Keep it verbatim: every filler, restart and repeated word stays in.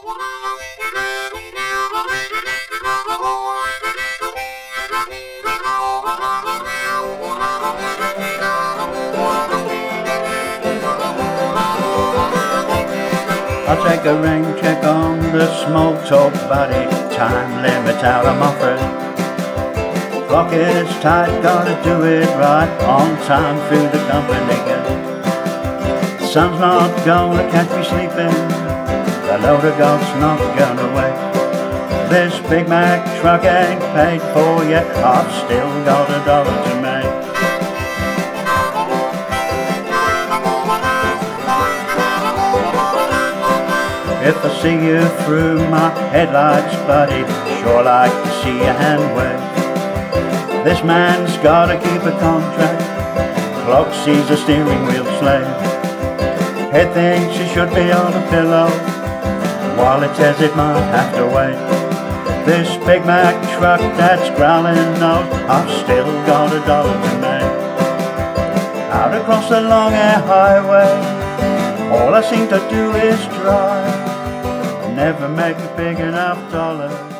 I'll take a rain check on the small talk buddy. Time limit out, I'm offered. Clock is tight, gotta do it right. On time through the company gate. The sun's not gonna catch me sleeping. The load of golf's not gonna wait. This Big Mac truck ain't paid for yet. I've still got a dollar to make. If I see you through my headlights, buddy, sure like to see your hand wave. This man's gotta keep a contract. Clock sees a steering wheel slave. Head thinks it should be on a pillow. Wallet says it might have to wait. This Big Mac truck that's growling knows I've still got a dollar to make. Out across the long air highway, all I seem to do is drive. Never make a big enough dollar